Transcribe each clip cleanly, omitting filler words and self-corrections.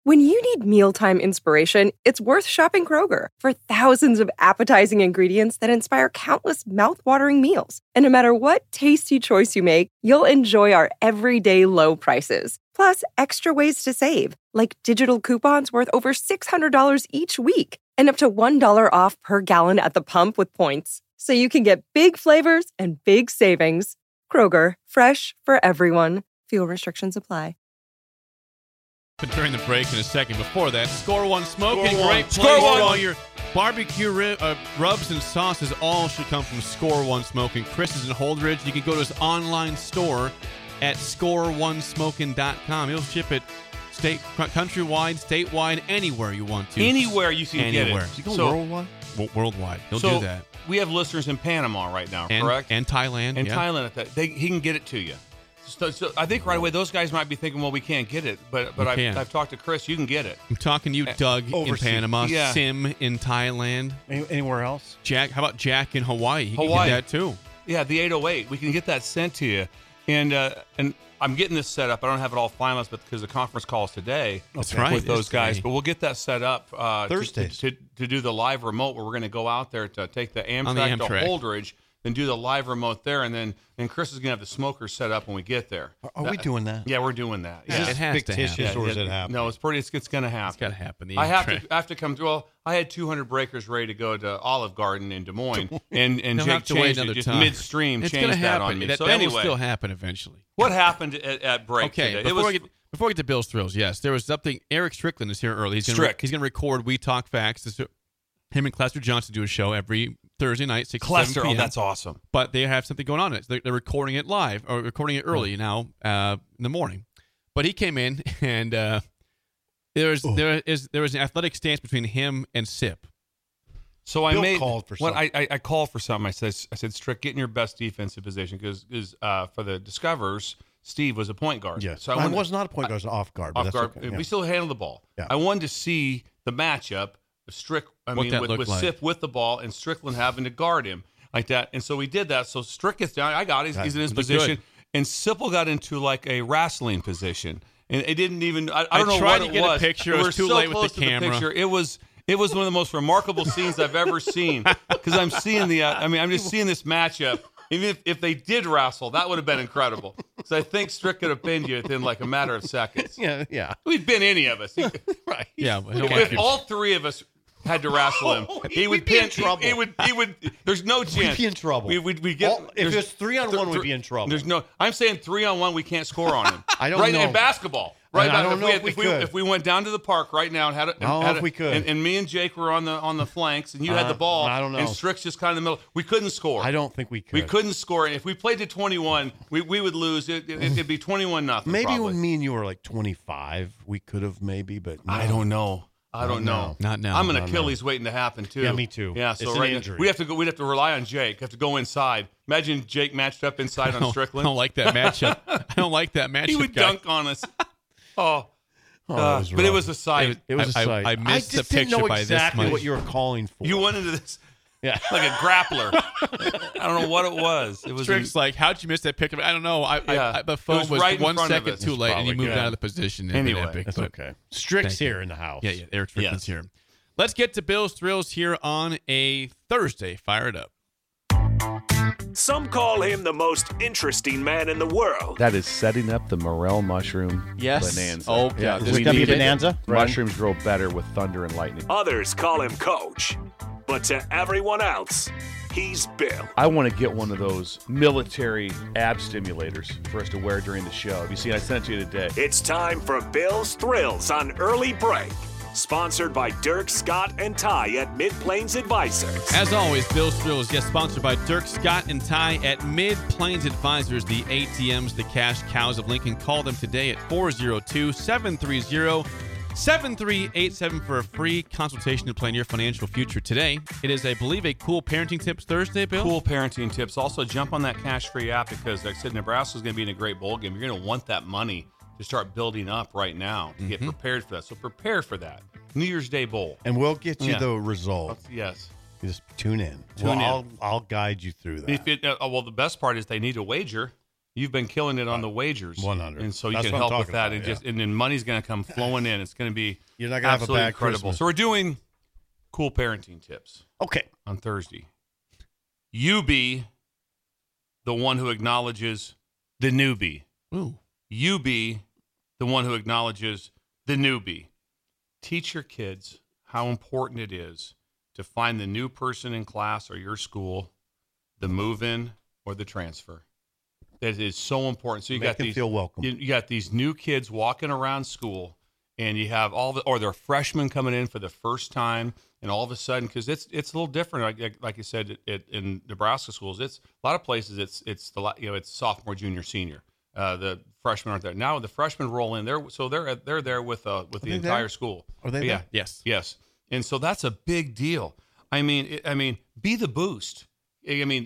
When you need mealtime inspiration, it's worth shopping Kroger for thousands of appetizing ingredients that inspire countless mouth-watering meals. And no matter what tasty choice you make, you'll enjoy our everyday low prices. Plus, extra ways to save, like digital coupons worth over $600 each week and up to $1 off per gallon at the pump with points. So you can get big flavors and big savings. Kroger, fresh for everyone. Fuel restrictions apply. But during the break in a second, before that, Score One Smoking, Score One. great place Score One. for all your barbecue rubs and sauces. All should come from Score One Smoking. Chris is in Holdridge. You can go to his online store at score1smoking.com. He'll ship it countrywide, statewide, anywhere you want to. Anywhere you can get it. So you go worldwide? Worldwide. He'll do that. We have listeners in Panama right now, correct? And Thailand. And Thailand at that. He can get it to you. So I think right away those guys might be thinking, well, we can't get it. But I've talked to Chris. You can get it. I'm talking to you, Doug, overseas. in Panama. Yeah. Sim in Thailand. Anywhere else? Jack. How about Jack in Hawaii? He can get that too. Yeah, the 808. We can get that sent to you. And I'm getting this set up. I don't have it all finalized, but because the conference call is today. That's right. With those guys. But we'll get that set up Thursdays to do the live remote where we're going to go out there to take the Amtrak to Holdridge, then do the live remote there, and Chris is going to have the smokers set up when we get there. Are we doing that? Yeah, we're doing that. Yeah. It has to happen. Or is it happening? No, it's going to happen. It's got to happen. I have to come through. Well, I had 200 breakers ready to go to Olive Garden in Des Moines, and Jake changed it just midstream. Changed that on me. That will still happen eventually. What happened at break today? Before we get to Bill's Thrills, yes, there was something. Eric Strickland is here early. He's going to record We Talk Facts. Him and Clester Johnson do a show every Thursday night, 6 to 7 p.m. Oh, that's awesome. But they have something going on. They're recording it live, or recording it early now in the morning. But he came in, and there was an athletic stance between him and Sip. So Bill called for something. I called for something. I said, Strick, get in your best defensive position because for the Discoverers, Steve was a point guard. Yes. So I was not a point guard. I was an off guard. Off guard. Okay. We still handled the ball. Yeah. I wanted to see the matchup of with Sip with the ball and Strickland having to guard him like that. And so we did that. So Strick gets down. I got it. He's in his position. Good. And Sipple got into like a wrestling position. And it didn't even, I don't know what it was. I tried to get a picture. It was too late with the camera. It was one of the most remarkable scenes I've ever seen because I'm seeing I'm just seeing this matchup. Even if they did wrestle, that would have been incredible. So I think Strick could have pinned you within like a matter of seconds. Yeah. We'd been any of us. Right. Yeah. If all three of us had to wrestle him, he would be pin. in trouble. He would. There's no chance. We'd be in trouble. We get. If it's 3-on-1, we'd be in trouble. There's no. I'm saying 3-on-1, we can't score on him. I don't right know. In basketball. Right I now, don't know if we could. If we went down to the park right now and had if we could, and me and Jake were on the flanks, and you had the ball, I don't know. And Strick's just kind of in the middle, we couldn't score. I don't think we could. We couldn't score. If we played to 21, we would lose. It'd be 21-0. Maybe probably. when me and you were like 25, we could have maybe, but no. I don't know. I don't know. Not now. I'm an Achilles waiting to happen too. Yeah, me too. Yeah, so it's right an injury. We'd have to rely on Jake. Have to go inside. Imagine Jake matched up inside on Strickland. I don't like that matchup. He would dunk on us. But it was a sight. It was a sight. I missed just the didn't know picture by exactly this much. what you were calling for. You went into this yeah. like a grappler. I don't know what it was. It was Strick's like, how'd you miss that picture? I don't know. The phone was right 1 second us. too late, and you moved out of the position. Anyway, that's okay. Strick's here in the house. Yeah, Eric Strickland's here. Let's get to Bill's Thrills here on a Thursday. Fire it up. Some call him the most interesting man in the world. That is setting up the morel mushroom bonanza. Oh, yeah. Is it going to be bonanza? Mushrooms grow better with thunder and lightning. Others call him Coach. But to everyone else, he's Bill. I want to get one of those military ab stimulators for us to wear during the show. Have you seen? I sent it to you today. It's time for Bill's Thrills on Early Break. Sponsored by Dirk, Scott, and Ty at Mid-Plains Advisors. As always, Bill's Thrills, yes, sponsored by Dirk, Scott, and Ty at Mid-Plains Advisors, the ATMs, the cash cows of Lincoln. Call them today at 402-730-7387 for a free consultation to plan your financial future today. It is, I believe, a Cool Parenting Tips Thursday, Bill? Cool parenting tips. Also, jump on that cash-free app because, like I said, Nebraska's going to be in a great bowl game. You're going to want that money to start building up right now to get prepared for that. So prepare for that. New Year's Day Bowl. And we'll get you the result. Yes. Just tune in. Tune in. I'll guide you through that. Well, the best part is they need a wager. You've been killing it on the wagers. 100. And so you can help with that. And then money's going to come flowing in. It's going to be You're not gonna have a bad incredible. Christmas. So we're doing cool parenting tips. Okay. On Thursday. You be the one who acknowledges the newbie. Ooh. You be the one who acknowledges the newbie. Teach your kids how important it is to find the new person in class or your school, the move-in or the transfer. That is so important. So you got these feel welcome. You got these new kids walking around school, and you have or they're freshmen coming in for the first time, and all of a sudden, because it's a little different. Like you said, in Nebraska schools, it's a lot of places. It's sophomore, junior, senior. The freshmen aren't there now. The freshmen roll in there, so they're there with the entire school. Are they there? Yes. And so that's a big deal. I mean, be the boost. I mean,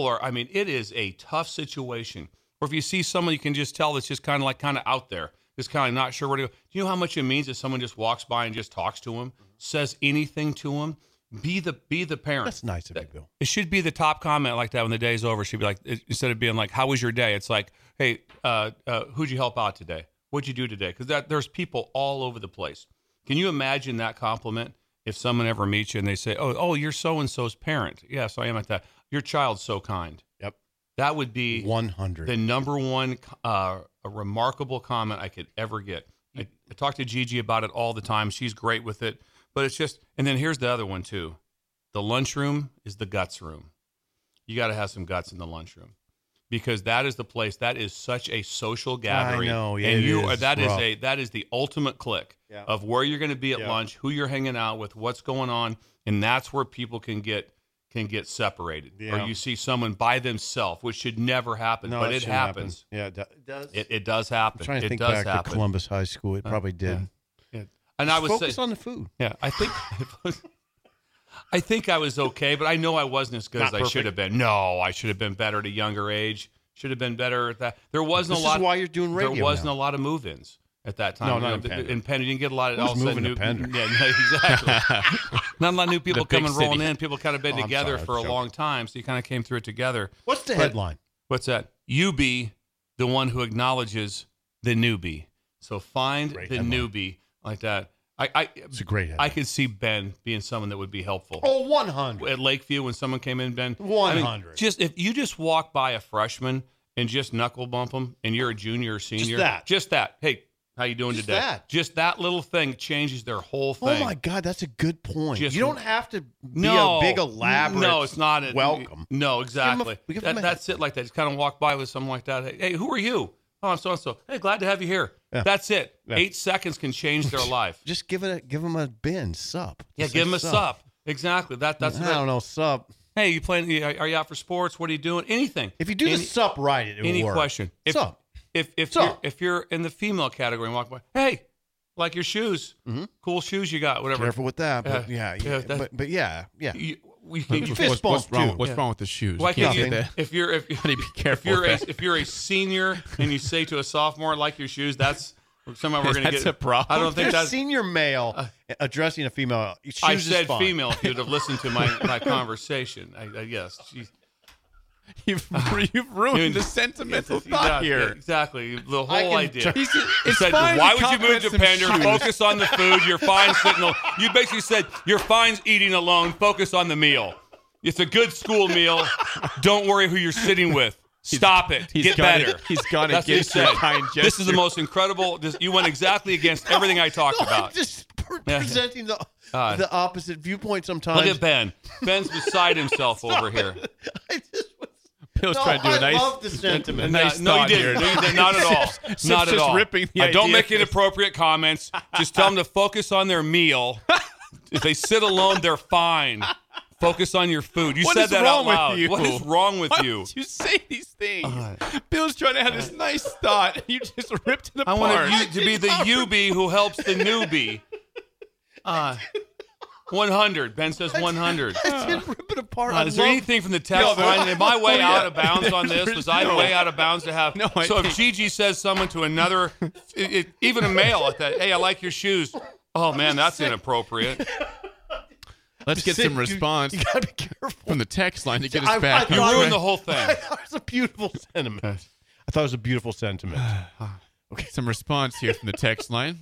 it is a tough situation. Or if you see someone, you can just tell that's just kind of out there, just kind of not sure where to go. Do you know how much it means if someone just walks by and just talks to him, says anything to him? Be the parent. That's nice of you, Bill. It should be the top comment like that when the day's over. It should be like, instead of being like, "How was your day?" It's like, "Hey, who'd you help out today? What'd you do today?" Because there's people all over the place. Can you imagine that compliment if someone ever meets you and they say, "Oh, you're so and so's parent"? Yes, I am at that. Your child's so kind. Yep. That would be 100. the number one a remarkable comment I could ever get. I talk to Gigi about it all the time. She's great with it. But it's just, and then here's the other one too. The lunchroom is the guts room. You got to have some guts in the lunchroom, because that is the place. That is such a social gathering. I know. Yeah, and that is the ultimate click of where you're going to be at lunch, who you're hanging out with, what's going on, and that's where people can get separated. Or you see someone by themselves, which should never happen, but it happens. Yeah, it does. It does happen. I'm trying to think back to Columbus High School. It probably did. Yeah. And I would focus on the food. Yeah, I think I was okay, but I know I wasn't as good as I should have been. No, I should have been better at a younger age. Should have been better at that. There wasn't a lot. This is why you're doing radio. There wasn't now. a lot of move-ins at that time. No, not in Pender. In Pender, you didn't get a lot of. Who's moving to Pender? Yeah, exactly. Not a lot of new people coming rolling in. People kind of been together for a long time, so you kind of came through it together. What's the headline? What's that? You be the one who acknowledges the newbie. So find the newbie like that. It's a great headline. I could see Ben being someone that would be helpful. Oh, 100. At Lakeview, when someone came in, Ben. 100. If you just walk by a freshman and just knuckle bump them, and you're a junior or senior. Just that. Hey, how you doing today? Just that little thing changes their whole thing. Oh, my God, that's a good point. You don't have to be a big, elaborate it's not welcome. No, exactly. That's it like that. Just kind of walk by with something like that. Hey, who are you? Oh, I'm so-and-so. Hey, glad to have you here. Yeah. That's it. Yeah. 8 seconds can change their life. Just give them a bin, sup. Just give them a sup. Exactly. That's I don't know, sup. Hey, you playing? Are you out for sports? What are you doing? Anything. If you do the sup right, it will work. Any question. Sup. If you're in the female category and walk by, hey, like your shoes. Mm-hmm. Cool shoes you got, whatever. Careful with that. But but yeah. What's wrong with the shoes? Why can't you? If you're be careful. If you're a senior and you say to a sophomore, like your shoes, that's somehow we're going to get a problem. I don't think that's senior male addressing a female. I said female. If you'd have listened to my conversation, I guess. You've ruined the sentimental thought here. Yeah, exactly. The whole idea. It's said, why would you move to Pender? Focus on the food. You're fine sitting. You basically said, you're fine eating alone. Focus on the meal. It's a good school meal. Don't worry who you're sitting with. Stop it. Get better. He's got to get a kind gesture. This is the most incredible. You went exactly against everything I talked about. I'm just presenting the opposite viewpoint sometimes. Look at Ben. Ben's beside himself over here. Bill's trying to do a nice. I love the sentiment. No, you didn't. Not at all. Not at all. Ripping the idea. Don't make inappropriate comments. Just tell them to focus on their meal. If they sit alone, they're fine. Focus on your food. You said that out loud. What is wrong with you? Why don't you say these things? Bill's trying to have this nice thought, and you just ripped it apart. I want you to be the you-bee who helps the newbie. 100. Ben says 100. I didn't rip it apart. Is there anything from the text line? Am I way out of bounds on this? Was I way out of bounds to have? No, so if Gigi says someone to another, even a male at that, hey, I like your shoes. Oh, man, that's inappropriate. Let's get some response you gotta be careful from the text line to get us back. You ruined the whole thing. It's a beautiful sentiment. I thought it was a beautiful sentiment. Okay, some response here from the text line.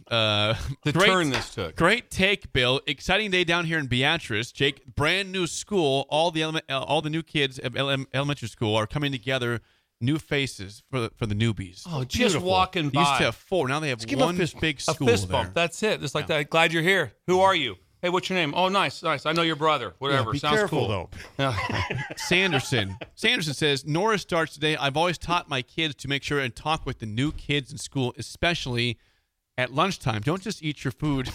Turn this took. Great take, Bill. Exciting day down here in Beatrice. Jake, brand new school. All the new kids of elementary school are coming together. New faces for the newbies. Oh, just walking by. Used to have 4. Now they have one big school. A fist bump. That's it. Just like that. Glad you're here. Who are you? Hey, what's your name? Oh, nice. I know your brother. Whatever. Be Sounds careful, cool. though. Yeah. Sanderson says, Norris starts today. I've always taught my kids to make sure and talk with the new kids in school, especially at lunchtime. Don't just eat your food.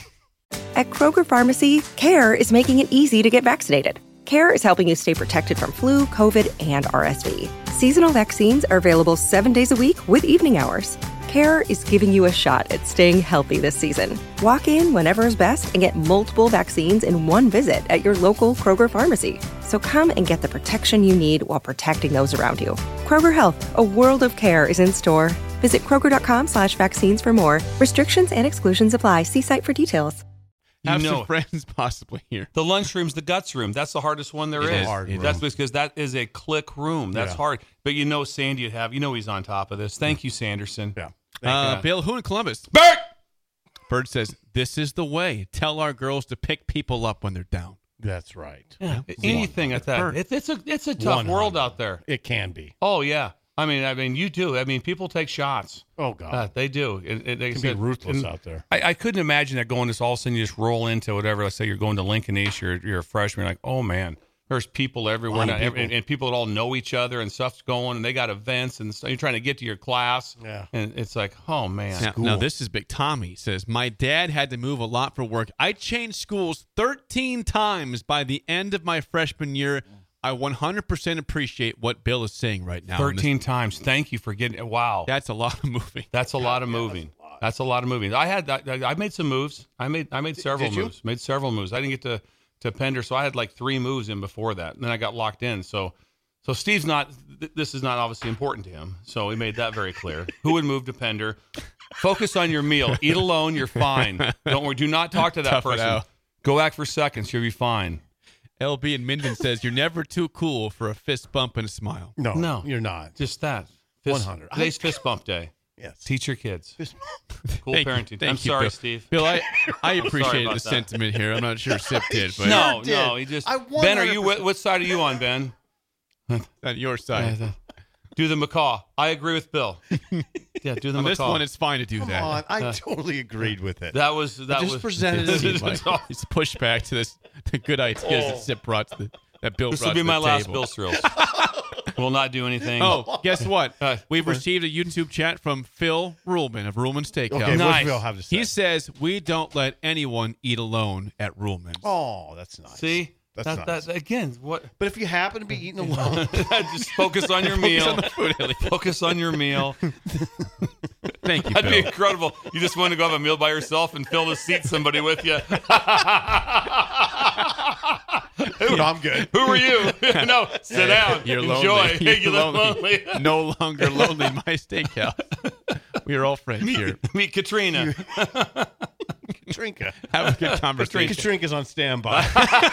At Kroger Pharmacy, CARE is making it easy to get vaccinated. CARE is helping you stay protected from flu, COVID, and RSV. Seasonal vaccines are available 7 days a week with evening hours. CARE is giving you a shot at staying healthy this season. Walk in whenever is best and get multiple vaccines in one visit at your local Kroger Pharmacy. So come and get the protection you need while protecting those around you. Kroger Health, a world of care, is in store. Visit Kroger.com/vaccines for more. Restrictions and exclusions apply. See site for details. Have some friends possibly here. The lunchroom's the guts room. That's the hardest one there is. That's because that is a click room. That's hard. But Sandy would have. He's on top of this. Thank you, Sanderson. Yeah. Bill, who in Columbus? Bert! Bird says, this is the way. Tell our girls to pick people up when they're down. That's right. Yeah. Anything at that. It's a tough world out there. It can be. Oh, yeah. I mean, you do. I mean, people take shots. Oh, God. They do. They can be ruthless out there. I couldn't imagine that going this all of a sudden you just roll into whatever. Let's say you're going to Lincoln East, you're a freshman. You're like, oh, man, there's people everywhere. And people that all know each other and stuff's going, and they got events, and you're trying to get to your class. Yeah. And it's like, oh, man. Now, this is big. Tommy says, my dad had to move a lot for work. I changed schools 13 times by the end of my freshman year. I 100% appreciate what Bill is saying right now. 13 times. Thank you for getting it. Wow. That's a lot of moving. That's a lot of moving. That's a lot of moving. I made some moves. I made several moves. Made several moves. I didn't get to Pender, so I had like 3 moves in before that. And then I got locked in. So Steve's not, this is not obviously important to him. So we made that very clear. Who would move to Pender? Focus on your meal. Eat alone. You're fine. Don't worry. Do not talk to that person. Go back for seconds. You'll be fine. LB in Minden says, you're never too cool for a fist bump and a smile. No, you're not. Just that. 100. Today's fist bump day. Yes. Teach your kids. Cool parenting. Thank I'm you, sorry, Bill. Steve. Bill, I appreciate the sentiment here. I'm not sure Sip did. But No, he just. Ben, are you what side are you on, Ben? On your side. Do the macaw. I agree with Bill. Yeah, do the macaw. This one, it's fine to do Come that. on, I totally agreed with it. That was presented it like it's pushback to the good ideas that Sip brought to that Bill. This will be my last Bill Thrills. We'll not do anything. Oh, guess what? We've received a YouTube chat from Phil Ruhlman of Ruhlman Steakhouse. Okay, nice. What Phil have to say? He says we don't let anyone eat alone at Ruhlman's. Oh, that's nice. See. That's nice. Again, what? But if you happen to be eating alone, just focus on your meal. Focus on your meal. Thank you, That'd be incredible. You just want to go have a meal by yourself and fill to seat somebody with you. No, I'm good. Who are you? No, sit down. You're Enjoy. lonely. Hey, you look lonely. No longer lonely in my steakhouse. We are all friends here. Meet Katrina. Katrinka. Have a good conversation. Katrinka's on standby.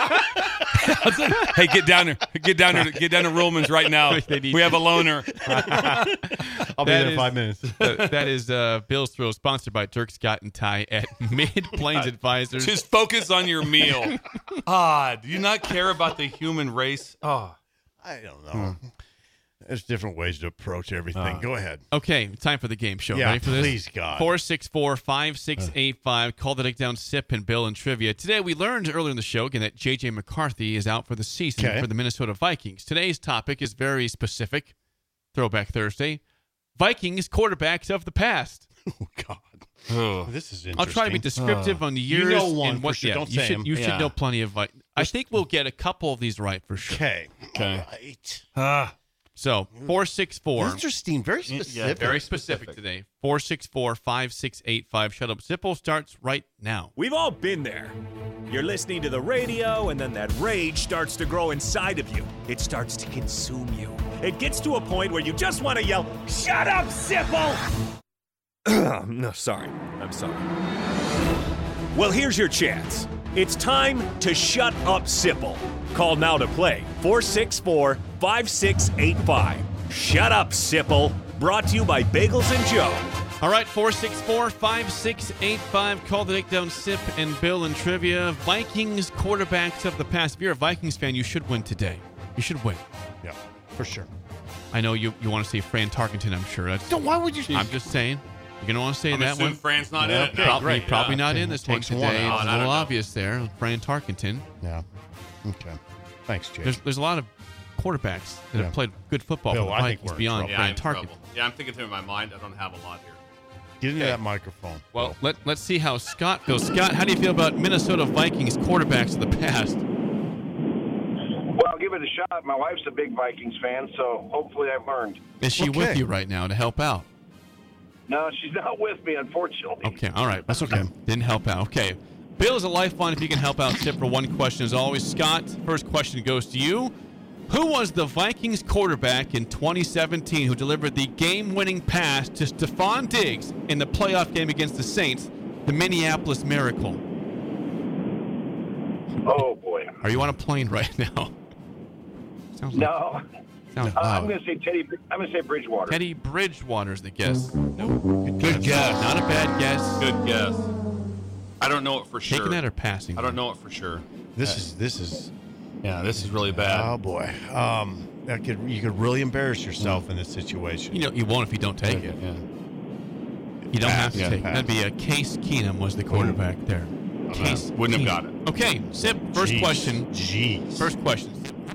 Hey, get down there. Get down to Ruhlman's right now. We have a loaner. I'll be there in 5 minutes. That is Bill's Thrill, sponsored by Dirk, Scott, and Ty at Mid-Plains Advisors. Just focus on your meal. Do you not care about the human race? I don't know. There's different ways to approach everything. Go ahead. Okay, time for the game show. Yeah, ready for this? Please, God. 464-5685. Call the Dick-Down Sip and Bill and Trivia. Today, we learned earlier in the show again that J.J. McCarthy is out for the season for the Minnesota Vikings. Today's topic is very specific. Throwback Thursday. Vikings quarterbacks of the past. Oh, God. This is interesting. I'll try to be descriptive on the years. You know one and what, for sure. Don't you say should, him. you should know plenty of Vikings. I think we'll get a couple of these right for sure. Okay. All right. So, 464. Interesting. Very specific. Yeah, very specific today. 464-5685. Shut Up Sipple starts right now. We've all been there. You're listening to the radio, and then that rage starts to grow inside of you. It starts to consume you. It gets to a point where you just want to yell, "Shut up, Sipple!" No, sorry. I'm sorry. Well, here's your chance. It's time to shut up, Sipple. Call now to play 464-5685. Shut up, Sipple. Brought to you by Bagels and Joe. All right, 464-5685. Call the Takedown Sip and Bill and Trivia. Vikings quarterbacks of the past. If you're a Vikings fan, you should win today. You should win. Yeah, for sure. I know you want to say Fran Tarkenton, I'm sure. Why would you? I'm just saying. You're going to want to say that one. Fran's not in it. Probably not in this one today. It's a little obvious there. Fran Tarkenton. Yeah. Okay. Thanks, Jay. There's a lot of quarterbacks that have played good football for the Vikings beyond Fran Tarkenton. Yeah, I'm thinking through in my mind. I don't have a lot here. Get into that microphone. Well, let's see how Scott feels. Scott, how do you feel about Minnesota Vikings quarterbacks of the past? Well, I'll give it a shot. My wife's a big Vikings fan, so hopefully I've learned. Is she with you right now to help out? No, she's not with me, unfortunately. Okay, all right. That's okay. Didn't help out. Okay. Bill is a lifeline if you can help out. Tip for one question as always. Scott, first question goes to you. Who was the Vikings quarterback in 2017 who delivered the game-winning pass to Stephon Diggs in the playoff game against the Saints, the Minneapolis Miracle? Oh, boy. Are you on a plane right now? No. I'm going to say I'm going to say Bridgewater. Teddy Bridgewater's the guess. Nope. Good guess. Not a bad guess. Good guess. I don't know it for sure. Taking that or passing? I don't know it for sure. This is. Yeah, this is really bad. Oh boy. You could really embarrass yourself in this situation. You won't if you don't take it. Yeah. You don't have to take it. That'd be Case Keenum was the quarterback there. Case wouldn't have got it. Okay, Sip. First question. First question.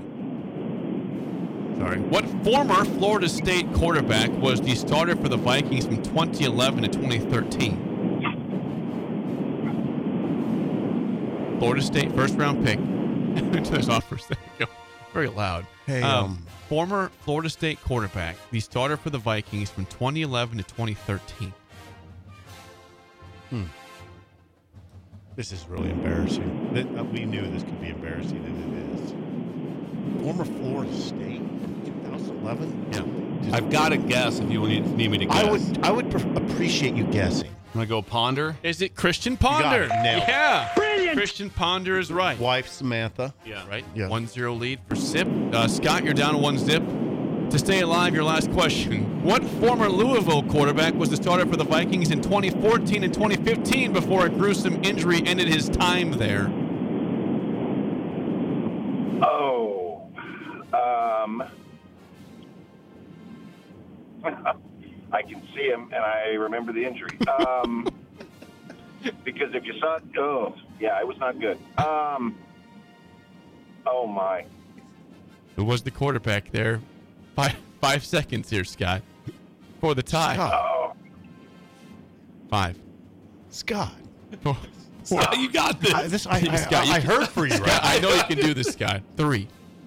Sorry. What former Florida State quarterback was the starter for the Vikings from 2011 to 2013? Florida State first round pick. Turn this off for a second. Very loud. Hey, former Florida State quarterback, the starter for the Vikings from 2011 to 2013. This is really embarrassing. We knew this could be embarrassing, and it is. Former Florida State from 2011. Yeah. I've got to guess if you need me to guess. I would appreciate you guessing. I'm going to go Ponder. Is it Christian Ponder? You got it. Nailed it. Yeah. Brilliant. Christian Ponder is right. Wife Samantha. Yeah. Right? Yeah. 1-0 lead for Sip. Scott, you're down 1-zip. To stay alive, your last question. What former Louisville quarterback was the starter for the Vikings in 2014 and 2015 before a gruesome injury ended his time there? I can see him, and I remember the injury. Because if you saw it, it was not good. Oh, my. Who was the quarterback there? 5 seconds here, Scott, for the tie. Scott. 5. Scott. Scott, you got this. I heard for you, right? I know you can do this, Scott. 3.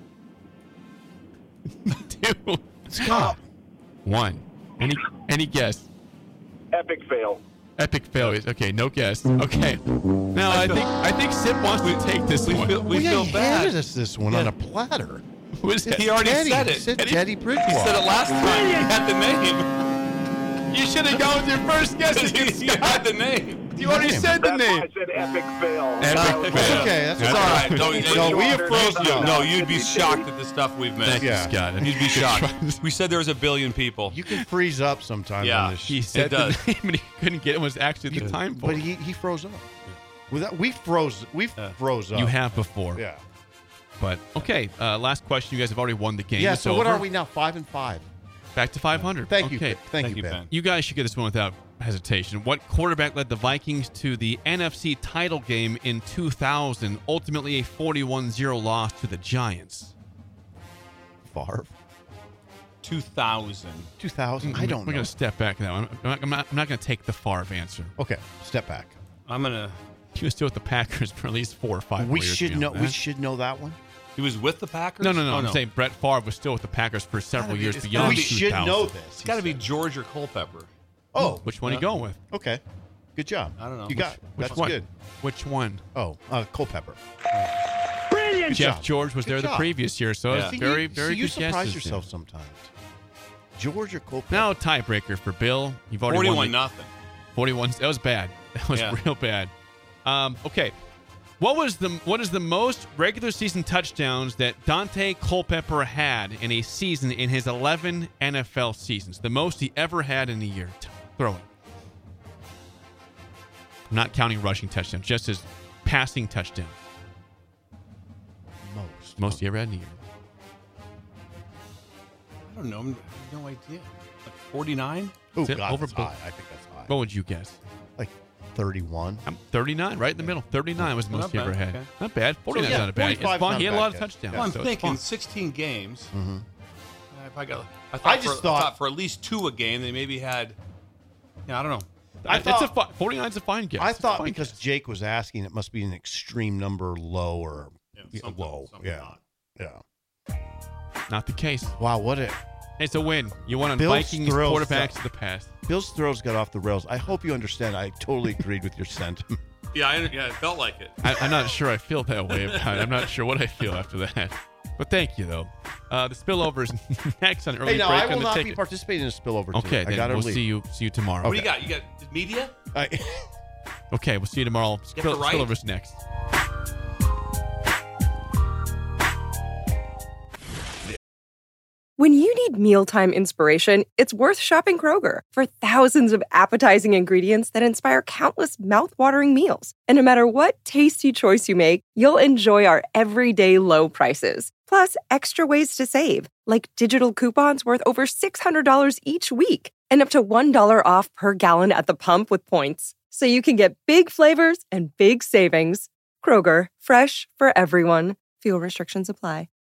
2. Scott. 1. Any guess? Epic fail. Epic failures. Okay, no guess. Okay. Now I think Sip wants to take this one. We feel bad. Handed us this one on a platter. He already said it. He said Teddy Bridgewater. He said it last time. He had the name. You should have gone with your first guess. You had the name. You already said the name. I said epic fail. Epic fail. Okay, that's all right. we have frozen you. No, you'd be shocked at the stuff we've missed. Thank you, Scott. You'd be shocked. We said there was 1 billion people. You can freeze up sometimes on this. He said the name, but he couldn't get it. Was actually the time for But it. he froze up. We froze up. You have before. Yeah. But, okay, last question. You guys have already won the game. Yeah, It's so what over. are we now, 5-5? Back to 500. Thank you. Okay. Thank you, Ben. You guys should get this one without hesitation. What quarterback led the Vikings to the NFC title game in 2000, ultimately a 41-0 loss to the Giants? Favre. 2000. 2000? I don't know. We're going to step back now. I'm not going to take the Favre answer. Okay, step back. I'm going to... He was still with the Packers for at least 4 or 5 We years. should know. We should know that one. He was with the Packers? No. Oh, I'm saying Brett Favre was still with the Packers for several years beyond We 2000. should know this. It's got to be George or Culpepper. Oh, Which one are you going with? okay. Good job. I don't know. You got it. Which That's one? good. Which one? Oh, Culpepper. Brilliant. Jeff job. George was Good there the job. previous year, so it's very, very you good surprise guesses. yourself sometimes. George or Culpepper? Now tiebreaker for Bill. You've already 41 won. nothing. 41. That was bad. That was real bad. Okay. What is the most regular season touchdowns that Dante Culpepper had in a season in his 11 NFL seasons? The most he ever had in a year. Throwing. I'm not counting rushing touchdowns, just his passing touchdowns. Most he ever had in a year. I don't know. I have no idea. Like 49? Oh, God, that's high. I think that's high. What would you guess? Like 31. I'm 39, right in the middle. 39 was the most he ever had. Okay. Not bad. 49 is not bad. It's fun. He had a lot of touchdowns. Well, I'm so thinking 16 games. Mm-hmm. I thought for at least 2 a game, they maybe had. Yeah, I don't know. 49 is a fine guess. I thought because Jake was asking, it must be an extreme number low or low. Yeah. Not the case. Wow, what a... It's a win. You won on Bill's Vikings quarterbacks of the past. Bill's throws got off the rails. I hope you understand. I totally agreed with your sentiment. Yeah, it felt like it. I'm not sure I feel that way about it. I'm not sure what I feel after that. But thank you, though. The spillover is next on early break. I will on the not ticket. be participating in a spillover today. Okay, then we'll see you tomorrow. What do you got? You got media? Okay, we'll see you tomorrow. Spillover's next. When you need mealtime inspiration, it's worth shopping Kroger. For thousands of appetizing ingredients that inspire countless mouth-watering meals. And no matter what tasty choice you make, you'll enjoy our everyday low prices. Plus, extra ways to save, like digital coupons worth over $600 each week. And up to $1 off per gallon at the pump with points. So you can get big flavors and big savings. Kroger, fresh for everyone. Fuel restrictions apply.